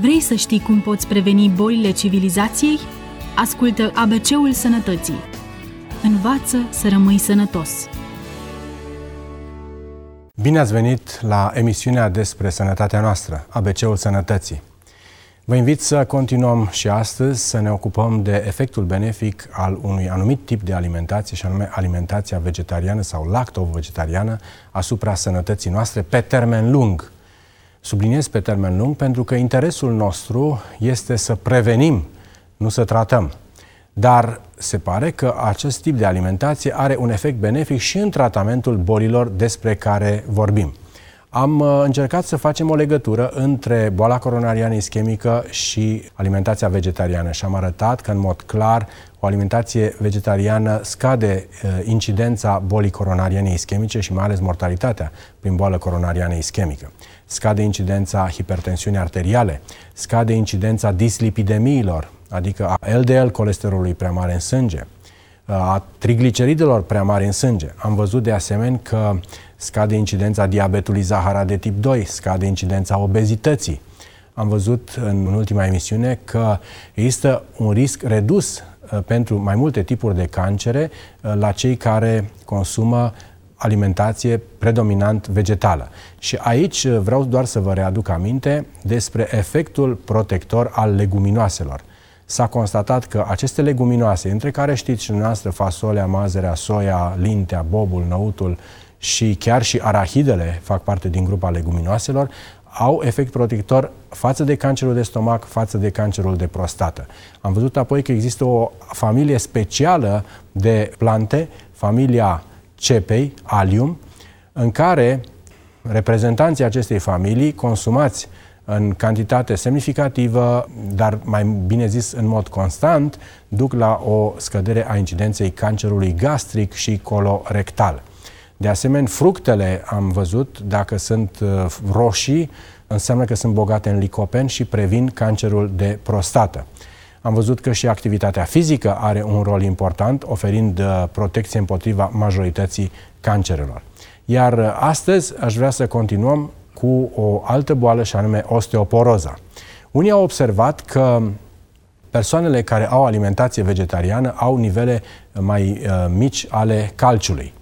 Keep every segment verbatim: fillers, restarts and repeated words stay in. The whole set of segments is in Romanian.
Vrei să știi cum poți preveni bolile civilizației? Ascultă A B C-ul Sănătății. Învață să rămâi sănătos. Bine ați venit la emisiunea despre sănătatea noastră, A B C-ul Sănătății. Vă invit să continuăm și astăzi să ne ocupăm de efectul benefic al unui anumit tip de alimentație, și anume alimentația vegetariană sau lacto-vegetariană, asupra sănătății noastre pe termen lung. Subliniez pe termen lung pentru că interesul nostru este să prevenim, nu să tratăm. Dar se pare că acest tip de alimentație are un efect benefic și în tratamentul bolilor despre care vorbim. Am uh, încercat să facem o legătură între boala coronariană ischemică și alimentația vegetariană și am arătat că în mod clar o alimentație vegetariană scade uh, incidența bolii coronariane ischemice și mai ales mortalitatea prin boală coronariană ischemică. Scade incidența hipertensiunii arteriale, scade incidența dislipidemiilor, adică a L D L, colesterolului prea mare în sânge, a trigliceridelor prea mari în sânge. Am văzut de asemenea că scade incidența diabetului zaharat de tip doi, scade incidența obezității. Am văzut în ultima emisiune că există un risc redus pentru mai multe tipuri de cancere la cei care consumă alimentație predominant vegetală. Și aici vreau doar să vă readuc aminte despre efectul protector al leguminoaselor. S-a constatat că aceste leguminoase, între care știți și dumneavoastră fasolea, mazărea, soia, lintea, bobul, năutul și chiar și arahidele fac parte din grupa leguminoaselor, au efect protector față de cancerul de stomac, față de cancerul de prostată. Am văzut apoi că există o familie specială de plante, familia cepei, Allium, în care reprezentanții acestei familii consumați în cantitate semnificativă, dar mai bine zis în mod constant, duc la o scădere a incidenței cancerului gastric și colorectal. De asemenea, fructele, am văzut, dacă sunt roșii, înseamnă că sunt bogate în licopen și previn cancerul de prostată. Am văzut că și activitatea fizică are un rol important, oferind protecție împotriva majorității cancerelor. Iar astăzi aș vrea să continuăm cu o altă boală și anume osteoporoza. Unii au observat că persoanele care au alimentație vegetariană au nivele mai uh, mici ale calciului.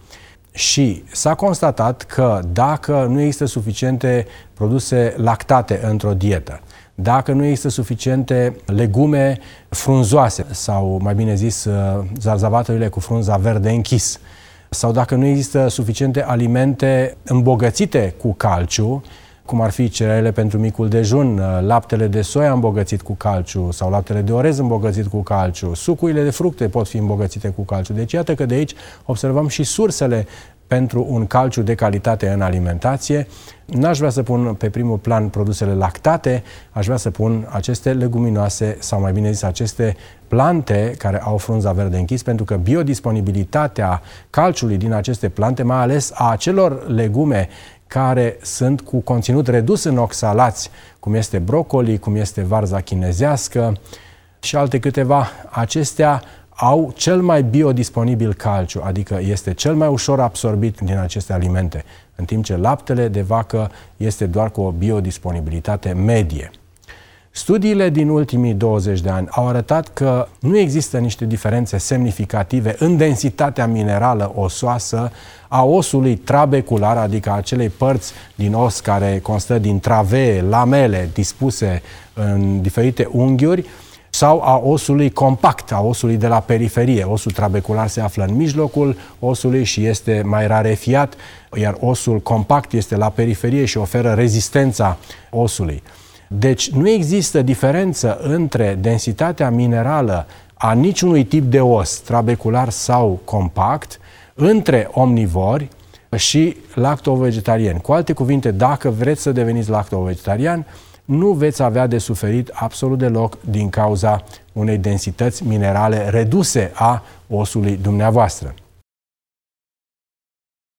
Și s-a constatat că dacă nu există suficiente produse lactate într-o dietă, dacă nu există suficiente legume frunzoase sau, mai bine zis, zarzavatele cu frunza verde închis, sau dacă nu există suficiente alimente îmbogățite cu calciu, cum ar fi cerealele pentru micul dejun, laptele de soia îmbogățit cu calciu sau laptele de orez îmbogățit cu calciu, sucurile de fructe pot fi îmbogățite cu calciu. Deci iată că de aici observăm și sursele pentru un calciu de calitate în alimentație. N-aș vrea să pun pe primul plan produsele lactate, aș vrea să pun aceste leguminoase sau mai bine zis aceste plante care au frunza verde închis, pentru că biodisponibilitatea calciului din aceste plante, mai ales a acelor legume care sunt cu conținut redus în oxalați, cum este brocoli, cum este varza chinezească și alte câteva, acestea au cel mai biodisponibil calciu, adică este cel mai ușor absorbit din aceste alimente, în timp ce laptele de vacă este doar cu o biodisponibilitate medie. Studiile din ultimii douăzeci de ani au arătat că nu există niște diferențe semnificative în densitatea minerală osoasă a osului trabecular, adică acelei părți din os care constă din travee, lamele dispuse în diferite unghiuri, sau a osului compact, a osului de la periferie. Osul trabecular se află în mijlocul osului și este mai rarefiat, iar osul compact este la periferie și oferă rezistența osului. Deci nu există diferență între densitatea minerală a niciunui tip de os, trabecular sau compact, între omnivori și lacto-vegetariani. Cu alte cuvinte, dacă vreți să deveniți lacto-vegetarian, nu veți avea de suferit absolut deloc din cauza unei densități minerale reduse a osului dumneavoastră.